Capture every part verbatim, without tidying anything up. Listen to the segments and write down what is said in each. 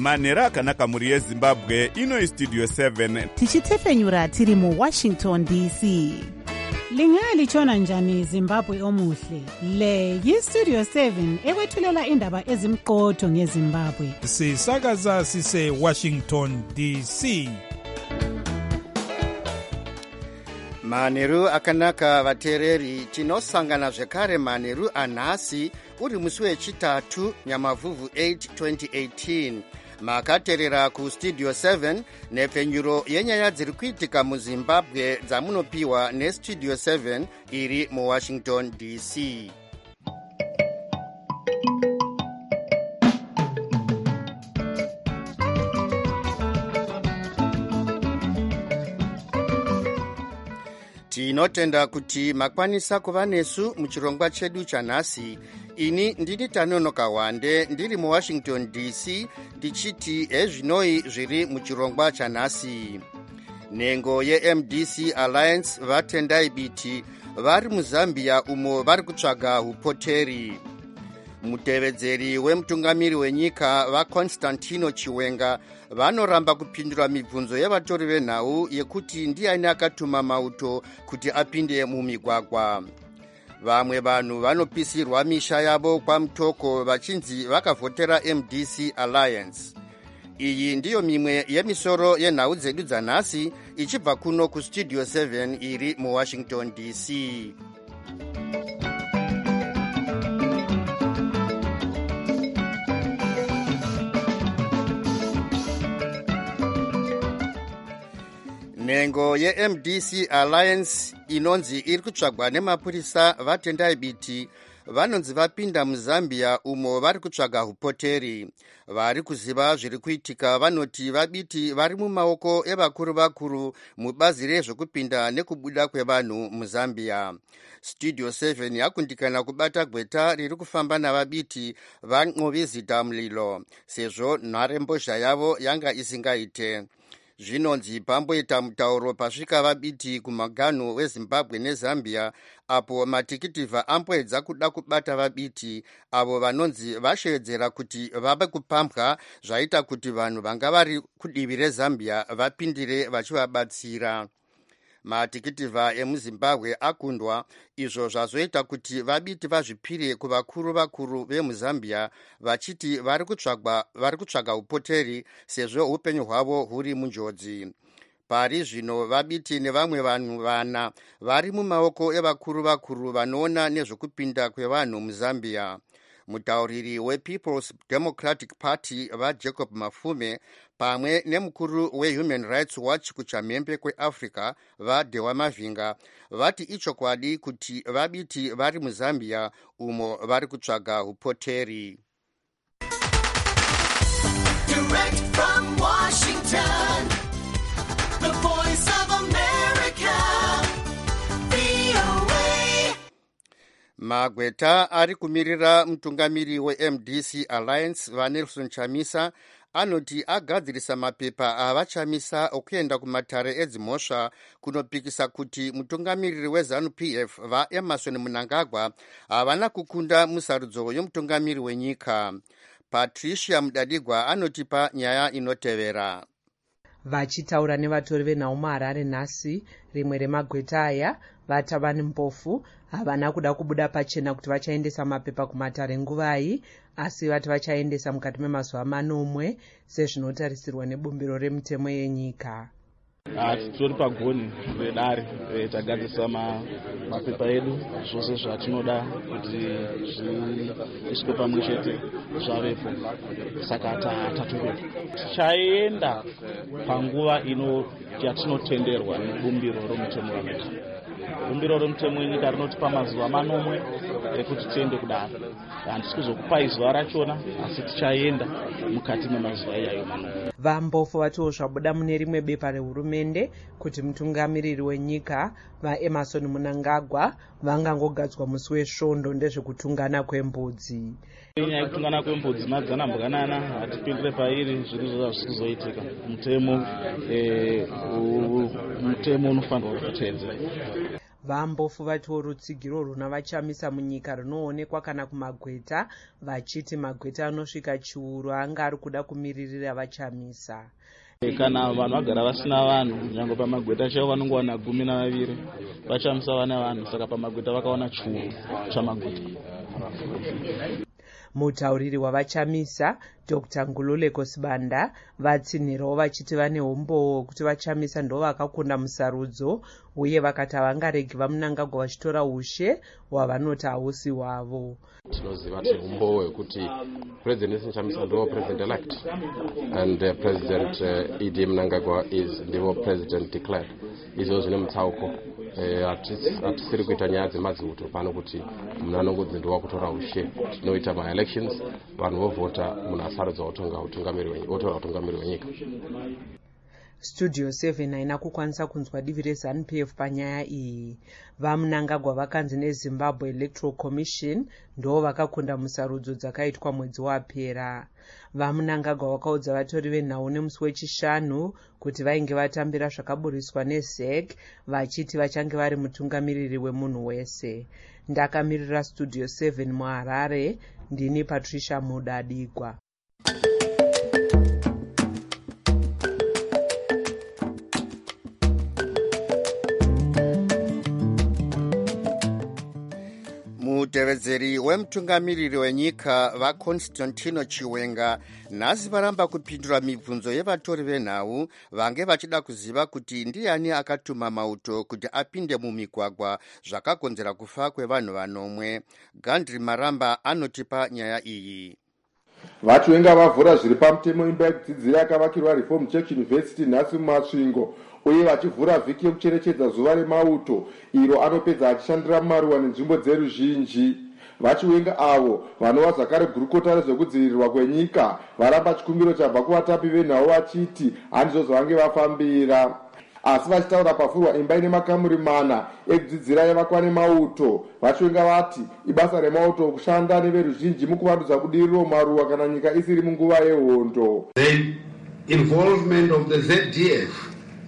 manheru akanaka mhuri yezimbabwe. Ino Studio seven tichitefenyura tiri mu Washington D C. Lingali chona njani Zimbabwe omuhle. Le yi Studio seven ekwethulela indaba ezimqotho ngeZimbabwe. Sisakaza sise Washington D C. Manheru akanaka vateereri, tinosangana zvekare manheru anhasi uri musi wechitatu Nyamavhuvhu eight twenty eighteen. Makateerera ku Studio seven nepfenyuro yenyaya dziri kuitika muZimbabwe dzamunopiwa neStudio seven iri muWashington D C. Tinotenda kuti makwanisa kuva nesu muchirongwa chedu chanhasi. Ini ndini Tanonoka Wande ndiri muWashington D C ndichiti ezvinoi zviri muchirongwa chanhasi. Nhengo yeM D C Alliance vatendai biti vari muZambia umo vari kutsvaga upoteri. Mutevedzeri wemutungamiri wenyika vaConstantino Chiwenga vanoramba kupindura mibvunzo yevatori venhau yekuti ndiani akatuma mauto kuti apinde mumigwagwa. Vamwe vanhu vanopisirwa misha yavo kwamutoko vachinzi vakavhotera M D C Alliance. Iyi ndiyo mimwe yemisoro yenhau dzedu dzanhasi ichibva kuno kuStudio seven iri muWashington D C. Nhengo yeM D C Alliance inonzi iri kutsvagwa nemapurisa vatendai biti vanonzi vapinda muZambia umo vari kutsvaga upoteri. Vari kuziva zviri kuitika vanoti vabiti vari mumaoko evakuru vakuru mubazi rezvokupinda nekubuda kwevanhu muZambia. Studio seven yakundikana kubata gweta riri kufamba navabiti van'ovizita mulilo sezvo nharembozha yavo yanga isingaite. Zvinonzi pamboita mutauro pasvika vabiti kumaganho weZimbabwe neZambia apo matikitivha amboedza kuda kubata vabiti avo vanonzi vashevedzera kuti vave kupambwa zvaita kuti vanhu vanga vari kudivi reZambia vapindire vachivabatsira. Matikitivha emuZimbabwe akundwa, izvo zvazoita kuti vabiti vazvipire kuvakuru vakuru vemuZambia vachiti vari kutsvaga vari kutsvaga upoteri sezvo upenyu hwavo huri munjodzi. Pari zvino vabiti nevamwe vanhu vana vari mumaoko evakuru vakuru vanoona nezvokupinda kwevanhu muZambia. Mutauriri wePeople's Democratic Party vaJacob Mafume pamwe nemukuru weHuman Rights Watch kuchamhembe kweAfrica vaDewa Mavinga vati ichokwadi kuti vabiti vari muZambia umo vari kutsvaga upoteri. Direct from Washington, the voice of America, V O A. Magweta ari kumirira mutungamiri weM D C Alliance vaNelson Chamisa anoti agadzirisa mapepa avachamisa okuenda kumatare edzimhosva kunopikisa kuti mutungamiriri weZANU P F vaEmerson Mnangagwa havana kukunda musarudzo yomutungamiri wenyika. Patricia Mudadigwa anotipa nyaya inotevera. Vachitaura nevatori venhau muHarare nhasi, rimwe remagweta aya vatava nembofu havana kuda kubuda pachena kuti vachaendesa mapepa kumatare nguvai, asi vati vachaendesa mukati memazuva manomwe sezvinotarisirwa nebumbiro remutemo yenyika. Titori pagoni redare tagadzisa mapepa edu zvose zvatinoda kuti zvisvike pamwe chete zvavepo, saka tatorepo tichaenda panguva ino yatinotenderwa nebumbiro romutemo wenyika. Bumbiro romutemo wenyika rinotipa mazuva manomwe ekuti tiende kudaro. Handisi kuzokupai zuva rachona, asi tichaenda mukati memazuva iyayo manomwe. Vambofu vatiwo zvabuda mune rimwe bepa rehurumende kuti mutungamiriri wenyika vaEmerson Mnangagwa vangangogadzwa musi wesvondo ndezvekutungana kwembudzi. Nyaya yekutungana kwembudzi madzana mbwanana hatipindire pairi, zviri zvazviri kuzoitika. Mutemo mutemo unofanirwa kutedzerwa. vambofu vatiwo rutsigiro runa vachamisa munyika runoonekwa kana kumagweta, vachiti magweta anosvika chiuru anga ari kuda kumiririra vachamisa. Kana vanhu vagara vasina vanhu, nyange pamagweta chaivo vanongowana gumi navaviri, vachamisa vane vanhu, saka pamagweta vakaona chiuru chamagweta. Mutauriri wavachamisa Dr Ngululeko Sibanda vatsinhirawo vachiti vane umbowo kuti vachamisa ndo vakakunda musarudzo uye vakati havangaregi vaMnangagwa vachitora ushe hwavanoti hausi hwavo. Tinoziva kuti umbowo hwekuti President Chamisa ndo president elect and uh, President uh, E D Mnangagwa is ndivo president declared. Izvo zvine mutsauko. Hatisiri kuita nyaya dzemadziuto pano kuti munhu anongodzi ndiwa kutora ushe. Tinoita ma-elections, vanhu vovhota munhu asarudzwa otora utungamiri wenyika. Studio seven haina kukwanisa kunzwa divi reZANU P F panyaya iyi. VaMnangagwa vakanzi neZimbabwe Electoral Commission ndo vakakunda musarudzo dzakaitwa mwedzi wapera. VaMnangagwa vakaudza vatori venhau nemusi wechishanu kuti vainge vatambira zvakaburiswa neZ E C vachiti vachange vari mutungamiriri wemunhu wese. Ndakamirira Studio seven muHarare, ndini Patricia Mudadigwa. Mutevedzeri wemutungamiriri wenyika vaConstantino Chiwenga nhasi varamba kupindura mibvunzo yevatori venhau vange vachida kuziva kuti ndiani akatuma mauto kuti apinde mumigwagwa zvakakonzera kufa kwevanhu vanomwe. Gandri Maramba anotipa nyaya iyi. Vachiwenga vavhura zviri pamutemo imba yekudzidzira yakavakirwa Reform Church University nhasi muMasvingo uye vachivhura vhiki yekucherechedza zuva remauto iro anopedza achishandira mumaruwa nenzvimbo dzeruzhinji. Vachiwenga avo vanova zvakare gurukota rezvekudzivirirwa kwenyika varamba chikumbiro chabva kuvatambi venhau vachiti handizvo zvavange vafambira. Asi vachitaura pafurwa imba ine makamuri mana ekudzidzira yavakwa nemauto, vachiwenga vati ibasa remauto kushanda neveruzhinji mukuvandudza budiriro maruwa kana nyika isiri munguva yehondo. The involvement of the Z D F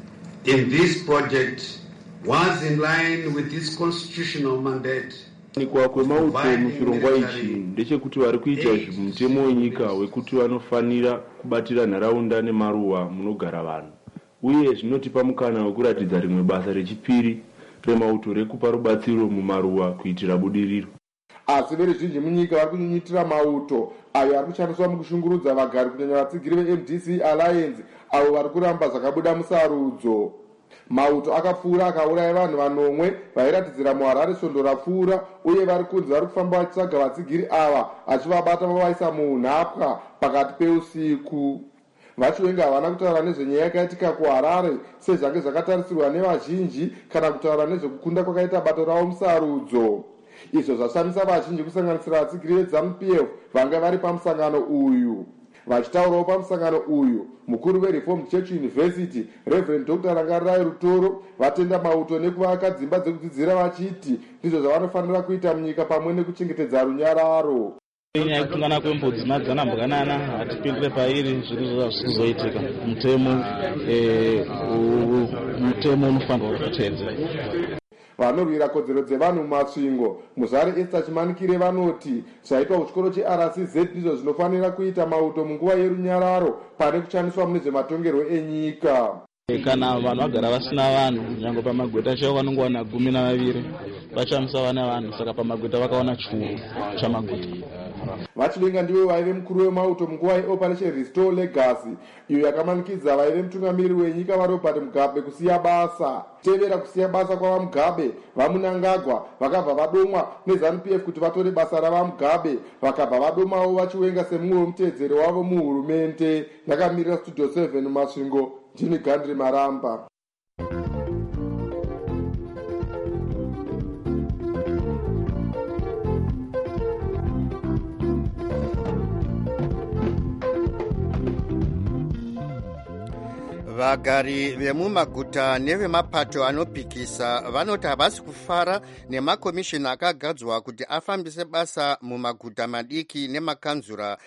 in this project was in line with its constitutional mandate. Kuwanikwa kwemauto muchirongwa ichi ndechekuti vari kuita mutemo wenyika wekuti vanofanira kubatira nharaunda nemaruwa munogara vanhu, uye zvinotipa mukana wekuratidza rimwe basa rechipiri remauto rekupa rubatsiro mumaruwa kuitira budiriro. Asi veruzhinji munyika vari kunyunyutira mauto ayo ari kushandiswa mukushungurudza vagari kunyanya vatsigiri veM D C Alliance avo vari kuramba zvakabuda musarudzo. Mauto akapfuura akauraya vanhu vanomwe vairatidzira muHarare svondo rapfuura uye vari kunzi vari kufamba vachitsvaga vatsigiri ava achivabata vavaisa muunhapwa pakati peusiku. Vachiwenga havana kutaura nezvenyaya yakaitika kuHarare sezvange zvakatarisirwa nevazhinji kana kutaura nezvekukunda kwakaita bato ravo musarudzo. Izvo zvashamisa vazhinji kusanganisira vatsigiri veZANU P F vanga vari pamusangano uyu. Vachitaurawo pamusangano uyu, mukuru weReformed Church University Reverend Doctor Rangarirai Rutoro vatenda mauto nekuvaka dzimba dzekudzidzira vachiti ndizvo zvavanofanira kuita munyika pamwe nekuchengetedza runyararo. Inyaya yekutungana kwembudzi madzana mbwanana hatipindire pairi zviri zvikuzoitika. Mutemo mutemo unofanirwa kuteedzera. Vanorwira kodzero dzevanhu mumasvingo Muzare Esther Chimanikire vanoti zvaitwa kuchikoro cheR C Z ndizvo zvinofanira kuita mauto munguva yerunyararo pane kushandiswa mune zvematongerwo enyika. Kana vanhu vagara vasina vanhu, nyange pamagweta chaivo vanongowana gumi navaviri, vachamisa vane vanhu, saka pamagweta vakaona chiuru chamagweta. Vachiwenga ndivo vaive mukuru wemauto munguva yeOperation Restore Legacy iyo yakamanikidza vaive mutungamiriri wenyika vaRobert Mugabe kusiya basa. Tevera kusiya basa kwavaMugabe, vaMnangagwa vakabva vadomwa neZANU P F kuti vatore basa ravaMugabe, vakabva vadomawo Vachiwenga semumwe wemutedzeri wavo muhurumende. Ndakamirira Studio seven muMasvingo, ndini Gandri Maramba. Vagari vemumaguta nevemapato anopikisa vanoti havasi kufara nemakomishini akagadzwa kuti afambise basa mumaguta madiki nemakanzura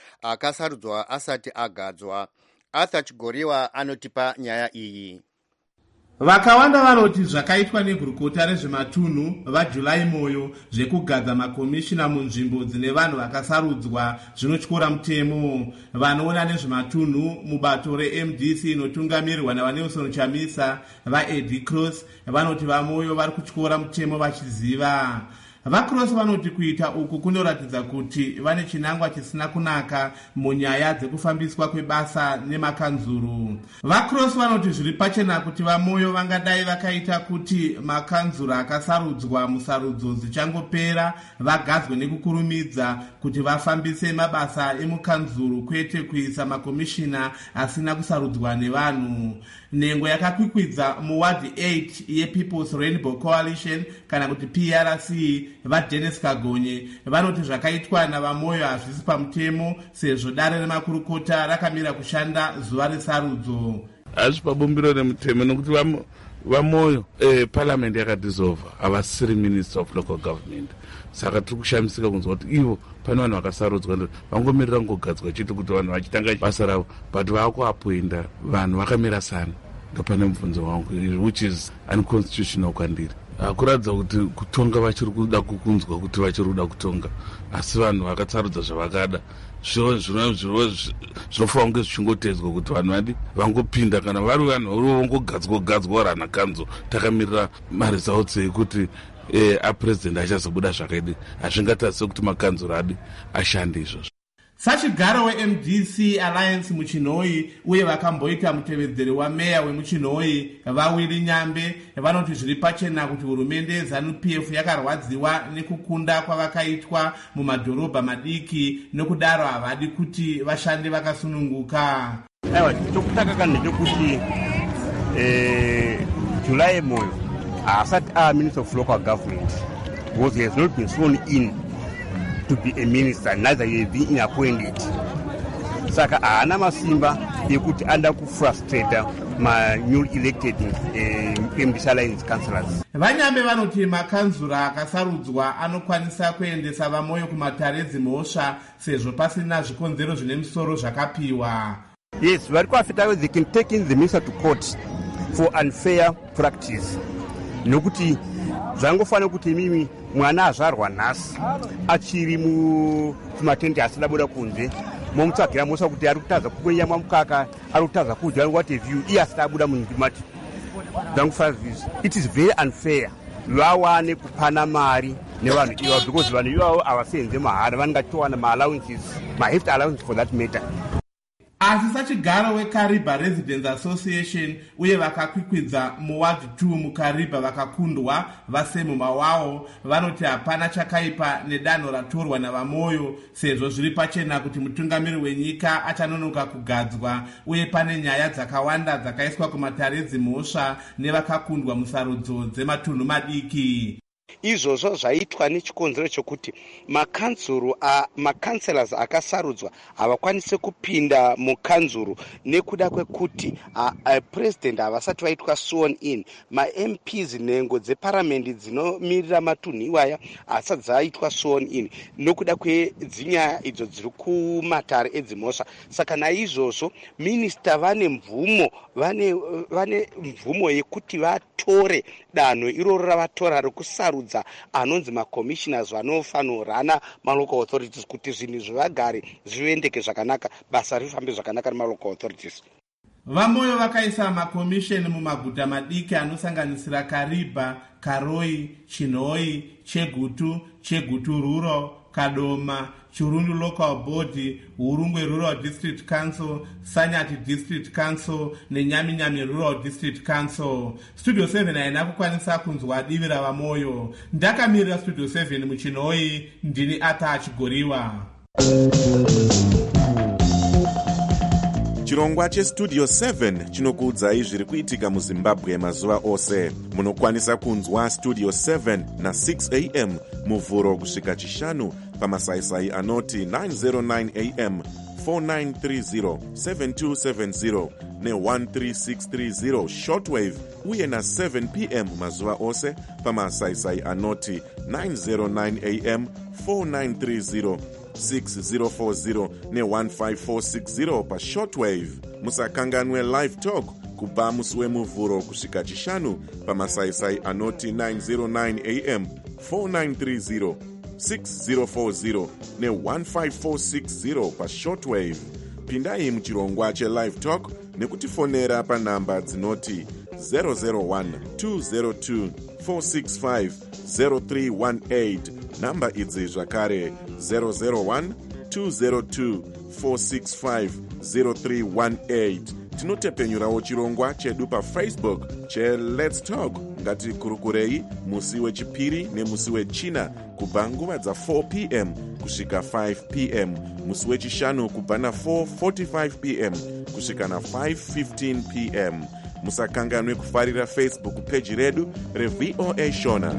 akasarudzwa asati agadzwa. Arthur Chigoriwa anotipa nyaya iyi. Vakawanda vanoti zvakaitwa negurukota rezvematunhu vaJulai Moyo zvekugadza makomishina munzvimbo dzine vanhu vakasarudzwa zvinotyora mutemo. Vanoona nezvematunhu mubato reM D C inotungamirirwa naVanelson Chamisa vaEddie Cross vanoti vaMoyo vari kutyora mutemo vachiziva. VaCross vanoti kuita uku kunoratidza kuti vane chinangwa chisina kunaka munyaya dzekufambiswa kwebasa nemakanzuru. VaCross vanoti zviri pachena kuti vaMoyo vangadai vakaita kuti makanzuru akasarudzwa musarudzo dzichangopera vagadzwe nekukurumidza kuti vafambise mabasa emukanzuru kwete kuisa makomishina asina kusarudzwa nevanhu. Nhengo yakakwikwidza muwadhi eight yePeople's Rainbow Coalition kana kuti P R C vaDennis Kagonye vanoti zvakaitwa navaMoyo hazvisi pamutemo sezvo dare remakurukota rakamira kushanda zuva resarudzo. Hazvi pabumbiro remutemo nokuti vaMoyo eh, parliament yakadissolva havasiri minister of local government. Saka tiri kushamisika kunzwa kuti ivo pane vanhu vakasarudzwa vangomirira kungogadzwa chete kuti vanhu vachitanga basa ravo but vakuapoinda vanhu vakamira sana. Ndopane mubvunzo wangu which is unconstitutional kwandiri. Kuratidza kuti kutonga vachiri kuda kukunzwa kuti vachiri kuda kutonga asi vanhu vakatsarudza zvavakada zvinofanira kunge zvichingotedzwa kuti vanhu vadi vangopinda kana vari vanhu vangogadzwa gadzwa rana kanzo takamirira maresults ekuti eh, apresident achazobuda zvakaidi hazvingatarisa kuti makanzuro adi ashande izvozvo. Sachigaro weM D C Alliance muChinhoi uye vakamboita mutevedzeri wameya wemuChinhoi vaWilly Nyambe vanoti zviri pachena kuti hurumende yeZanu-P F yakarwadziwa nekukunda kwavakaitwa mumadhorobha madiki nokudaro havadi kuti vashande vakasununguka. Aiwa, chokutanga kana ndechekuti eh July Moyo asati a Minister of Local Government because he has not been sworn in to be a minister, neither he has been appointed. Saka haana masimba ekuti anda kufrustrate ma new elected uh, M D C Alliance councillors. Vanyambe vanoti makanzura akasarudzwa anokwanisa kuendesa vaMoyo kumatare dzimhosva sezvo pasina zvikonzero zvine musoro zvakapiwa. Yes, vari kuafita they can take in the minister to court for unfair practice. Nokuti zvangofanira kuti mimi mwana azvarwa nhasi achiri mumatende asina buda kunze momutsvagira mosa kuti ari kutadza kukwenya mukaka ari kutadza kudya what have you iye asina buda munhimati zvangofanira it is very unfair vawane kupana mari nevanhu iva because vanhu ivavo havasenze mahara vanongatowana maallowances maheft allowance for that matter. Asi Sachigaro weKariba Residents Association uye vakakwikwidza muward two muKariba vakakundwa vasemu mawawo vanoti hapana chakaipa nedanho ratorwa navaMoyo sezvo zviri pachena kuti mutungamiri wenyika achanonoka kugadzwa uye pane nyaya dzakawanda dzakaiswa kumatare dzimhosva nevakakundwa musarudzo dzematunhu madiki. Izvozvo zvaitwa nechikonzero chokuti makanzuru makanselas akasarudzwa havakwanise kupinda mukanzuru nekuda kwekuti president havasati vaitwa sworn in. Ma-M Ps nhengo dzeparamendi dzinomirira matunhu iwaya hasati dzaitwa sworn in nokuda kwedzinyaya idzo dziri kumatare edzimhosva. Saka naizvozvo minista vane mvumo vane vane mvumo yekuti vatore danho iroro ravatora rekusarudza anonzi macommissioners vanofanirana malocal authorities kuti zvinhu zvivagare zviendeke zvakanaka basa rifambe zvakanaka nemalocal authorities. VaMoyo vakaisa makomisheni mumaguta madiki anosanganisira Kariba, Karoi, Chinhoi, Chegutu, Chegutu Rural, Kadoma, Chirundu Local Board, Urungwe Rural District Council, Sanyati District Council neNyaminyami Rural District Council. Studio seven haina kukwanisa kunzwa divi ravaMoyo. Ndakamirira Studio seven muChinhoi, ndini Ata Chigoriwa. Chirongwa cheStudio seven chinokuudzai zviri kuitika muZimbabwe mazuva ose. Munokwanisa kunzwa Studio seven na six a m muvhuro kusvika chishanu pamasaisai anoti nine oh nine a m, four nine three zero, seven two seven zero ne one three six three zero shortwave uye na seven p m mazuva ose pamasaisai anoti nine oh nine a m, four nine three zero, six zero four zero ne one five four six zero pa shortwave. Musakanganwe live talk kubva musi wemuvhuro kusvika chishanu pamasaisai anoti nine oh nine a m, four nine three zero, six oh four zero ne one five four six zero pashortwave. Pindai muchirongwa chelive talk nekutifonera panhamba dzinoti zero zero one, two zero two, four six five, zero three one eight, namba idzi zvakare zero zero one, two zero two, four six five, zero three one eight. Tinotepenyurawo chirongwa chedu pafacebook cheLet's Talk. Ngatikurukurei musi wechipiri nemusi wechina kubva nguva dza four p m kusvika five p m, musi wechishanu kubva na four forty-five p m kusvika na five fifteen p m. Musakanganwe kufarira Facebook page redu reV O A Shona.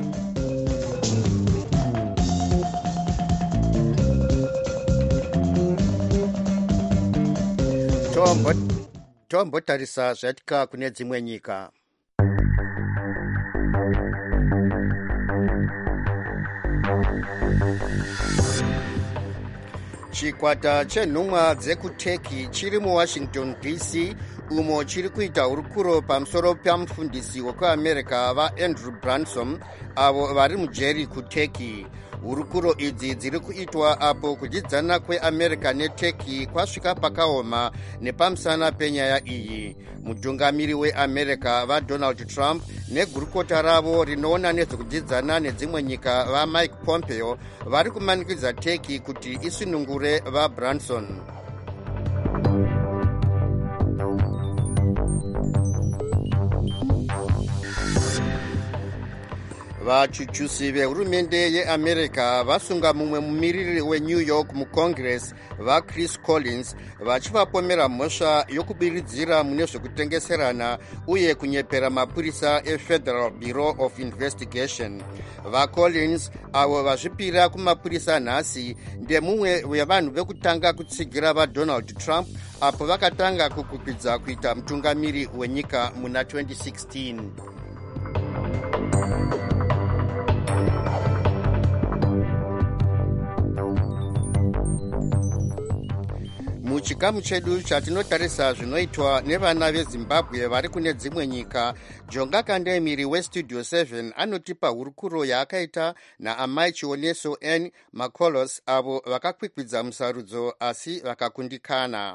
Tombo Tombo tarisa zvatika kune dzimwe nyika. Chikwata chenhumwa dzekuTurkey chiri muWashington D C umo chiri kuita hurukuro pamusoro pamufundisi wekuAmerica vaAndrew Branson avo vari mujeri kuTurkey. Hurukuro idzi dziri kuitwa apo kudzidzana kweAmerica neTurkey kwasvika pakaoma nepamusana penyaya iyi. Mutungamiri weAmerica vaDonald Trump negurukota ravo rinoona nezvekudzidzana nedzimwe nyika vaMike Pompeo vari kumanikidza Turkey kuti isunungure vaBranson. Vachuchusi vehurumende yeAmerica vasunga mumwe mumiriri weNew York muCongress vaChris Collins vachivapomera mhosva yokubiridzira mune zvekutengeserana uye kunyepera mapurisa eFederal Bureau of Investigation. VaCollins avo vazvipira kumapurisa nhasi ndemumwe wevanhu vekutanga kutsigira vaDonald Trump apo vakatanga kukwikwidzwa kuita mutungamiri wenyika muna twenty sixteen. Muchikamu chedu chatinotarisa zvinoitwa nevana veZimbabwe vari kune dzimwe nyika, Jonga Kandemiri weStudio seven anotipa hurukuro yaakaita naamai Chioneso N. Makolos avo vakakwikwidza musarudzo asi vakakundikana.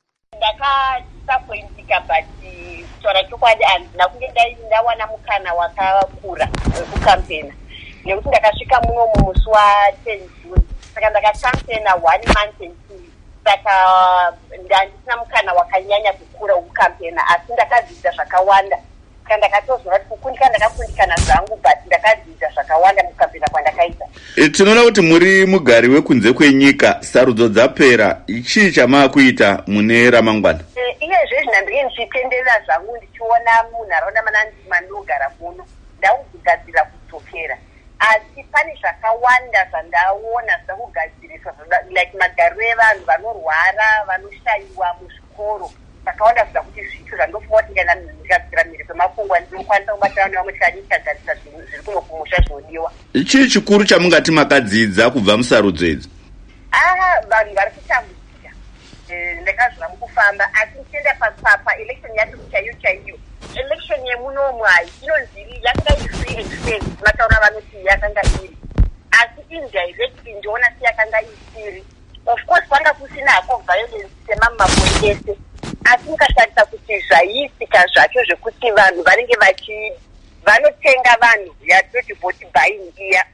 Ndakasappointika but kutaura chokwadi handina kunge ndawana mukana wakakura wekukampena nekuti ndakasvika muno mumusi wa10 June saka ndakakampena one month and two saka ndandisina mukana wakanyanya kukura wekukampena asi ndakadzidza zvakawanda saka ndakatozwa kuti kukundika ndakakundikana zvangu but ndakadzidza zvakawanda mukampena kwandakaita. Tinoona kuti muri mugari wekunze kwenyika, sarudzo dzapera, chii chamakuita mune ramangwana? Iyezve zvinandike ndichitenderera zvangu ndichiona munharaunda mandinogara muno ndakugadzirira kudzokera, asi pane zvakawanda zvandaona zvakugadziriswa like magariro evanhu vanorwara vanoshayiwa muzvikoro zvakawanda zvoda kuti zviito zvandofunga kuti kana ndikadzira mhiri kwemakungwa ndinokwanisa kubatana nevamwe tikani tikagadzisa zviri kuno kumusha zvinodiwa. Chii chikuru chamungati makadzidza kubva musarudzo idzi? Ah, vanhu vari kutambudzika ndakazvona mukufamba asi ndichienda paelection yacho chaiyo chaiyo election yemunomu hai inonzi yakanga iri free and fair mataura vanoti yakanga iri asi indirectly ndiona seyakanga isiri. Of course kwanga kusina hako violence semamabwe ese asi mukashatisa kuti zvaiitika zvacho zvekuti vanhu vanenge vachi vanotenga vanhu yatoti voti buying iya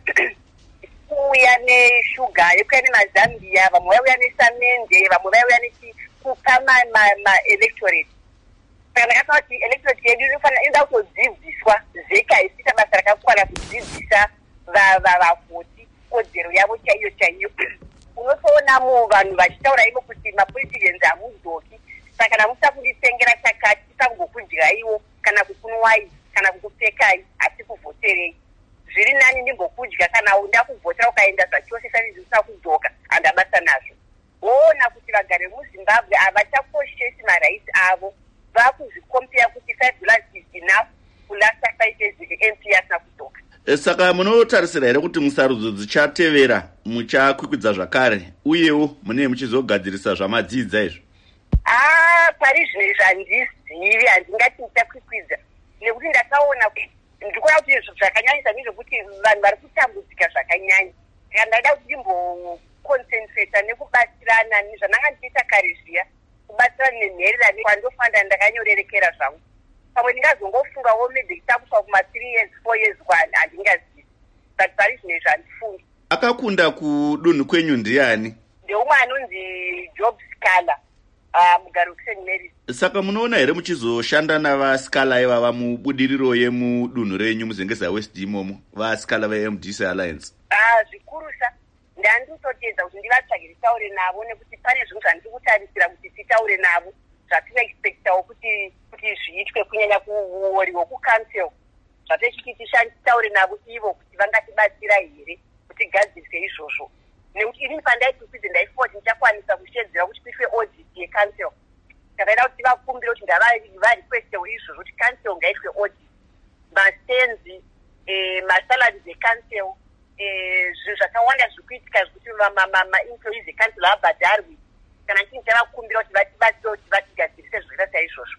kuuya neshuga yekuuya nemazambia, vamwe vauya nesamende, vamwe vauya nekupa maelectorate. Saka ndakataura kuti electorate yedu inoda kutodzidziswa zeka isita basa rakakwana kudzidzisa vavoti kodzero yavo chaiyo chaiyo. Unotoona mu vanhu vachitaura ivo kuti mapoliticians hamudzoki saka kana musa kunditengera chakati tisangokudyaiwo kana kukunwai kana kukupfekai asi kuvhoterei. Zviri nani ndimbokudya kana uda kuvhotera ukaenda zvachose saizi usakudzoka handabasa nazvo. Woona kuti vagari vemuZimbabwe havachakoshesi maraiti avo, vakuzvikompera kuti five dollars is enough kulasta fight as M P asina kudzoka. Saka munotarisira here kuti musarudzo dzichatevera muchakwikwidza zvakare uyewo mune muchizogadzirisa zvamadzidza izvo? Ah, pari zvine zvandizivi handingati ndichakwikwidza nekuti ndakaona ndikuona kuti izvo zvakanyanyisa nezvekuti vanhu vari kutambudzika zvakanyanya saka ndaida kuti ndimboconcentrata nekubatsirana nezvananga ndichiita kare zviya kubatsirana nenhererano kwandofanira ndakanyorerekera zvangu pamwe ndingazongofungawo maybe kutakuswa kuma-three years four years kwana handingazivi but pari zvine zvandifunga. Akakunda kudunhu kwenyu ndiani? Ndeumwe anonzi Job Scala uh, mugari wekuSaint Mary's. Saka munoona here muchizoshanda navaScala ivava mubudiriro yemudunhu renyu muZengeza West imomo vaScala veM D C Alliance? Ah, zvikurusa ndanditotedza kuti ndivatsvagire taure navo nekuti pane zvinhu zvandiri kutarisira kuti titaure navo zvatinoexpectawo kuti kuti zviitwe kunyanya kuwori hwekucancel zvatechiti titaure navo ivo kuti vangatibatsira here kuti gadzirise izvozvo nekuti ini pandaitipidze ndaifoti ndichakwanisa kushedzera kuti kuitwe audit yecancel takaida kuti vakumbire kuti ngavarequestewo izvozvo kuti cancel ngaitwe audit mastenzi masalaries ecancel zvinhu zvakawanda zviri kuitika zvekuti maemployees ecancel habhadharwi kana chini chavakumbira kuti vatibatsire kuti vatigadzirise zvakaita saizvozvo.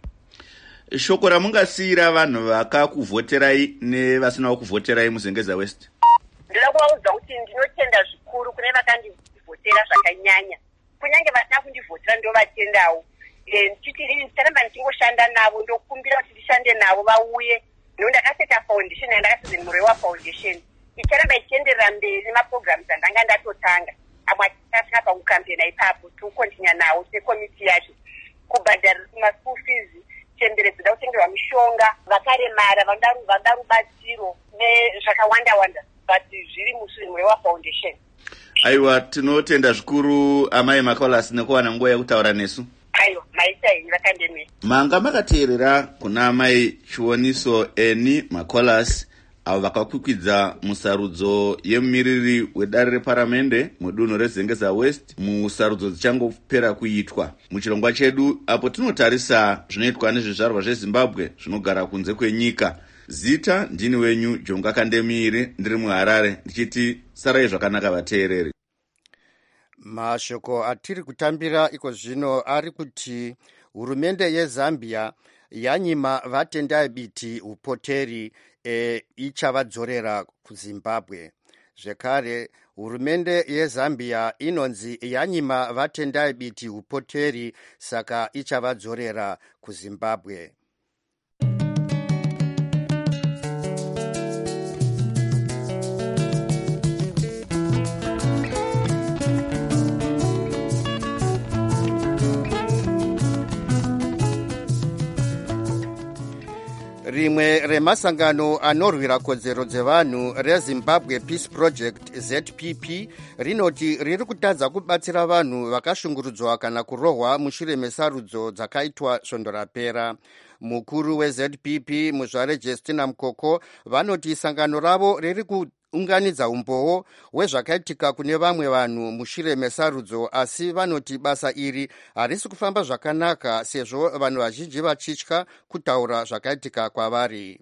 Shoko ramungasiyira vanhu vakakuvhoterai nevasina kuvhoterai muZengeza West? Ndoda kuvaudza kuti ndinotenda zvikuru kune vakandivhotera zvakanyanya kunyange vasina kundivhotera ndovatendawo ndichiti ndicharamba ndichingoshanda navo ndokumbira kuti ndishande navo vauye nekuti ndakaseta foundation yandakaseze Murewa Foundation icharamba ichienderera mberi nemaprograms andanga ndatotanga amwe achitasina pakukampena ipapo tikukontinya nawo sekomiti yacho kubhadharira maschool fees chembere dzida kutengerwa mishonga vakaremara vanoda rubatsiro nezvakawanda wanda but zviri muMurewa Foundation. Aiwa, tinotenda zvikuru amai Makolas nekuwana nguva yekutaura nesu. Aiwa, maita henyu vakandemera. Manga makateerera kuna amai Chioniso Eni Makolas avo vakakwikwidza musarudzo yemumiriri wedare reparamende mudunhu reZengeza West musarudzo dzichangopera kuitwa muchirongwa chedu apo tinotarisa zvinoitwa nezvizvarwa zveZimbabwe zvinogara kunze kwenyika. Zita ndini wenyu Jonga Kandemire ndiri muHarare ndichiti sarai zvakanaka vateereri. Mashoko atiri kutambira iko zvino ari kuti hurumende yeZambia yanyima vatendai biti upoteri e ichavadzorera kuZimbabwe. Zvekare hurumende yeZambia inonzi yanyima vatendai biti upoteri saka ichavadzorera kuZimbabwe. Rimwe remasangano anorwira kodzero dzevanhu reZimbabwe Peace Project Z P P rinoti riri kutadza kubatsira vanhu vakashungurudzwa kana kurohwa mushure mesarudzo dzakaitwa svondo rapera. Mukuru weZ P P Muzvare Justina Mukoko vanoti sangano ravo riri kuunganidza umboo hwezvakaitika kune vamwe vanhu mushure mesarudzo, asi vanoti basa iri harisi kufamba zvakanaka sezvo vanhu vazhinji vachitya kutaura zvakaitika kwavari.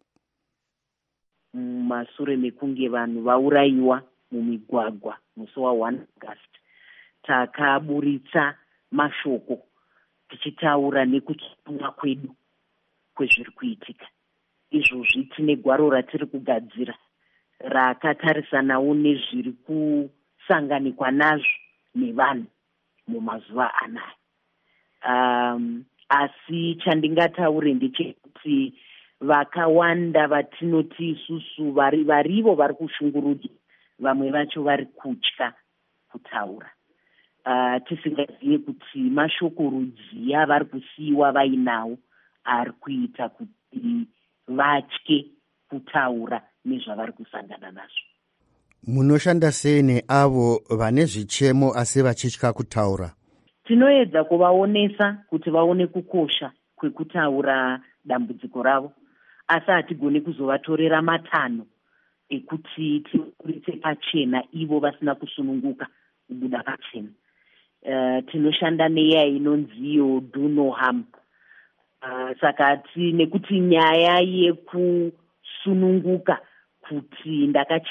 Mashure mekunge vanhu vaurayiwa mumigwagwa musi wa-one August takaburitsa mashoko tichitaura nekuchitumwa kwedu kwezviri kuitika. Izvozvi tine gwaro ratiri kugadzira rakatarisanawo nezviri kusanganikwa nazvo nevanhu mumazuva anaya. Um, asi chandingataure ndechekuti vakawanda vatinoti isusu vari varivo vari kushungurudzwa, vamwe vacho vari kutya kutaura. Uh, tisingazive kuti mashoko rudziya vari kusiyiwa vainawo ari kuita kuti vatye kutaura nezvavari kusangana nazvo. Munoshanda sei neavo vane zvichemo asi vachitya kutaura? Tinoedza kuvaonesa kuti vaone kukosha kwekutaura dambudziko ravo, asi hatigoni kuzovatorera matanho ekuti tiburitse pachena ivo vasina kusununguka kubuda pachena. Uh, tinoshanda neya inonziyo do no harm. Uh, saka nekuti nyaya yekusununguka kuti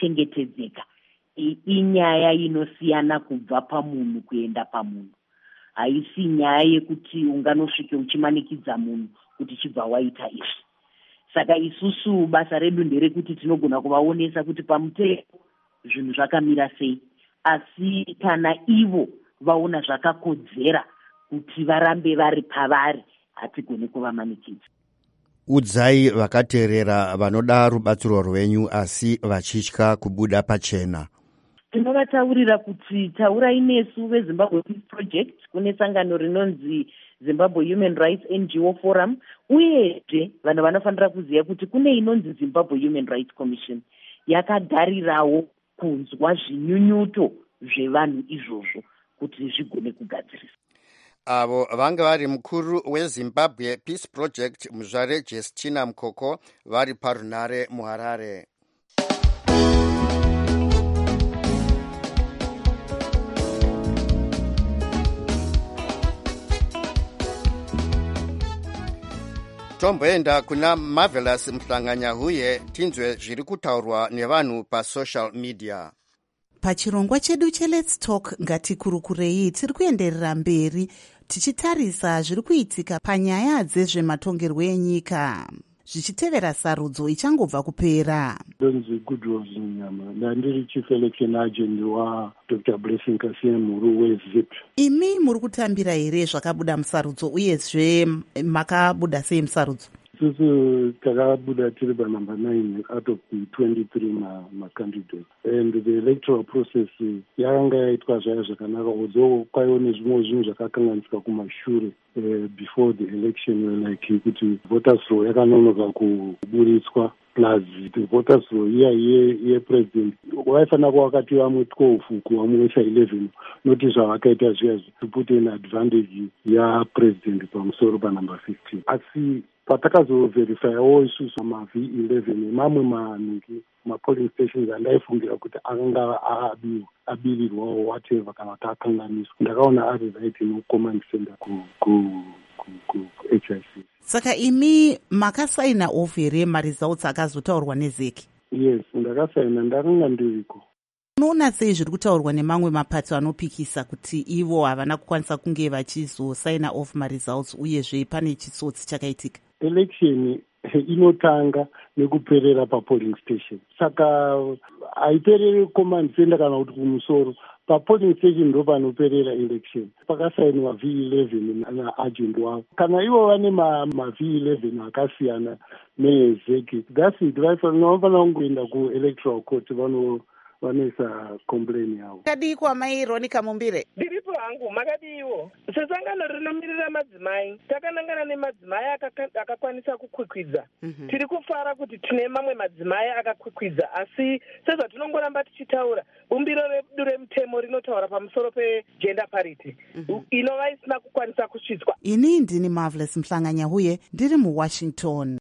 ndakachengetedzeka inyaya inosiyana kubva pamunhu kuenda pamunhu. haisi nyaya yekuti unganosvike uchimanikidza munhu kuti chibva waita izvi. Saka isusu basa redu nderekuti tinogona kuvaonesa kuti pamutemo zvinhu zvakamira sei, asi kana ivo vaona zvakakodzera kuti varambe vari pavari hatigone kuvamanikidza. Udzai vakateerera vanoda rubatsiro rwenyu asi vachitya kubuda pachena. Tinovataurira kuti taurai nesu veZimbabwe Peace Project kune sangano rinonzi Zimbabwe Human Rights N G O Forum, uyezve vanhu vanofanira kuziva kuti kune inonzi Zimbabwe Human Rights Commission yakagarirawo kunzwa zvinyunyuto zvevanhu izvozvo kuti zvigone kugadzirisa. Avo vanga vari mukuru weZimbabwe Peace Project Muzvare Justina Mukoko vari parunare muHarare. Tomboenda kuna Marvelous Mhlanganyahuye tinzwe zviri kutaurwa nevanhu pasocial media. Pachirongwa chedu cheLet's Talk ngatikurukurei tiri kuenderera mberi tichitarisa zviri kuitika panyaya dzezvematongerwo enyika zvichitevera sarudzo ichangobva kupera. Ndonzi Goodrose Nyama, ndandiri chief election agent waDr Blessing Kasiem Muru weZip. Imi muri kutambira here zvakabuda musarudzo uyezve makabuda sei musarudzo? Isusu takabuda tiri panumber nine out of the twenty-three macandidates ma and the electoral process yakanga yaitwa zvaya zvakanaka, although kwaiwo nezvimwe zvinhu zvakakanganisika kumashure uh, before the election like kuti voters roll yakanonoka kuburitswa plus the voters roll iya yepresident waifanira kuva wakati vamwe twelve kuvamwe cha-eleven noti zvavakaita zviyazvi to put an advantage yapresident pamusoro panumber fifteen. Asi patakazoverifyawo isusu ma-V eleven mamwe manhingi mapolling stations andaifungira kuti akanga abirirwawo whatever kana kuti akanganiswa, ndakaona ari right inocommand center ku-H I C. Saka imi makasaina off here maresults akazotaurwa nezeki? Yes, ndakasaina, ndakanga ndiriko. Unoona sei zviri kutaurwa nemamwe mapato anopikisa kuti ivo havana kukwanisa kunge vachizosaina off maresults uyezve pane chitsotsi chakaitika? Election inotanga nekuperera papolling station, saka haipereri command center kana kuti kumusoro. Papolling station ndo panoperera election, pakasainwa V eleven naagent wavo. Kana ivo vane ma-V eleven akasiyana neezeki, that's it. Vanofanira kungoenda ku-electoral court vano vanesa complain yavo. Kadikwa mai Ronica Mumbire. Ndiripo hangu, makadiwo. Sesangano rinomirira madzimai, takanangana nemadzimai akakwanisa kukwikwidza. Mm-hmm. Tiri kufara kuti tine mamwe madzimai akakwikwidza, asi sezvatinongoramba tichitaura, bumbiro redu remutemo rinotaura pamusoro pegender parity. Mm-hmm. Inova isina kukwanisa kusvitswa. Ini ndini Marvelous Mhlanganyahuye, ndiri muWashington.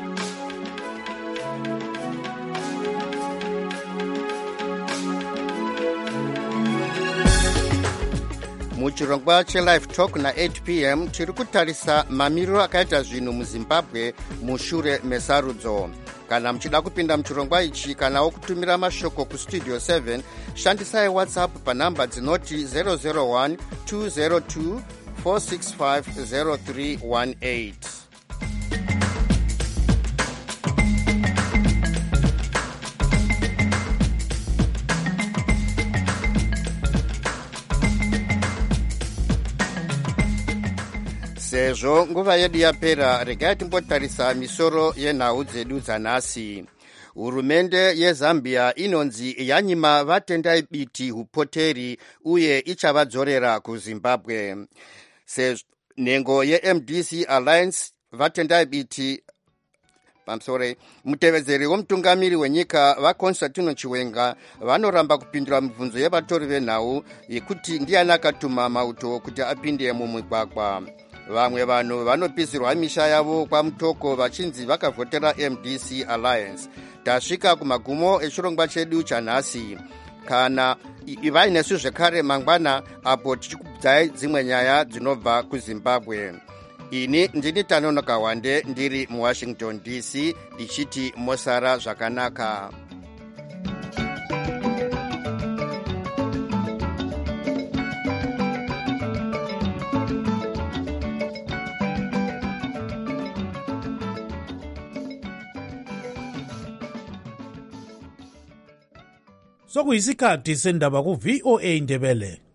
Muchirongwa cheLive Talk na eight p m tiri kutarisa mamiriro akaita zvinhu muZimbabwe mushure mesarudzo. Kana muchida kupinda muchirongwa ichi kanawo kutumira mashoko kustudio seven, shandisai WhatsApp panhamba dzinoti zero zero one two zero two four six five zero three one eight. Sezvo nguva yedu yapera, regai timbotarisa misoro yenhau dzedu dzanhasi. Hurumende yeZambia inonzi yanyima vatendai biti hupoteri uye ichavadzorera kuZimbabwe. Nhengo yeM D C Alliance vatendai biti Pamsore, mutevedzeri womutungamiri wenyika vaConstantino Chiwenga vanoramba kupindura mibvunzo yevatori venhau yekuti ndiani akatuma mauto kuti apinde mumigwagwa. Vamwe vanhu vanopisirwa misha yavo kwamutoko vachinzi vakavhotera M D C Alliance. Tasvika kumagumo echirongwa chedu chanhasi. Kana vainesu zvekare mangwana apo tichikudzai dzimwe nyaya dzinobva kuZimbabwe. Ini ndini Tanonoka Wande ndiri muWashington D C ndichiti mosara zvakanaka. sokuyisikhathi sendaba ku-V O A Ndebele.